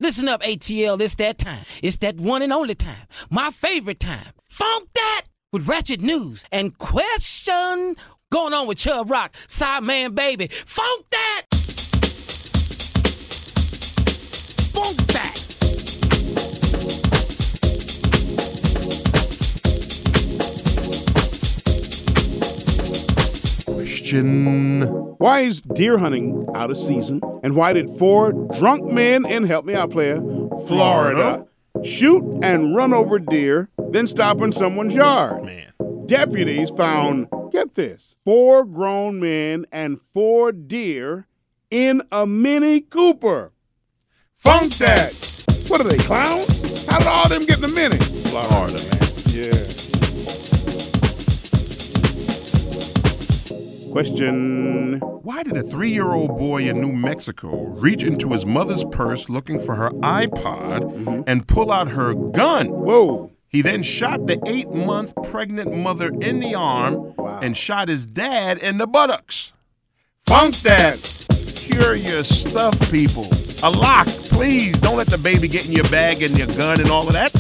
Listen up, ATL, it's that time. It's that one and only time. My favorite time. Funk That with Ratchet News and Question. Going on with Chubb Rock, Sideman Baby. Funk That! Funk That! Question. Why is deer hunting out of season? And why did 4 drunk men in, help me out, player, Florida, shoot and run over deer, then stop in someone's yard? Man. Deputies found, get this, 4 grown men and 4 deer in a Mini Cooper. Funk that! What are they, clowns? How did all them get in a Mini? Florida, man. Yeah. Question. Why did a 3-year-old boy in New Mexico reach into his mother's purse looking for her iPod and pull out her gun? Whoa. He then shot the 8-month pregnant mother in the arm and shot his dad in the buttocks. Funk that! Curious stuff, people. A lock, please. Don't let the baby get in your bag and your gun and all of that.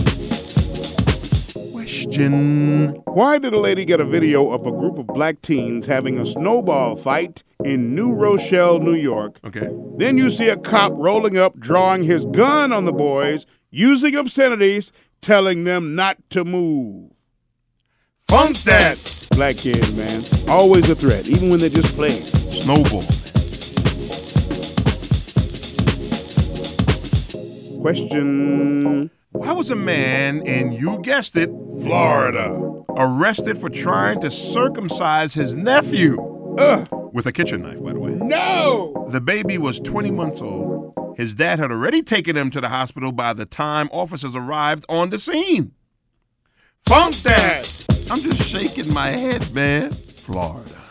Question. Why did a lady get a video of a group of black teens having a snowball fight in New Rochelle, New York? Okay. Then you see a cop rolling up, drawing his gun on the boys, using obscenities, telling them not to move. Funk that! Black kids, man. Always a threat, even when they're just playing. Snowball. Question. Why was a man in, you guessed it, Florida, arrested for trying to circumcise his nephew? With a kitchen knife, by the way. No! The baby was 20 months old. His dad had already taken him to the hospital by the time officers arrived on the scene. Funk that! I'm just shaking my head, man. Florida.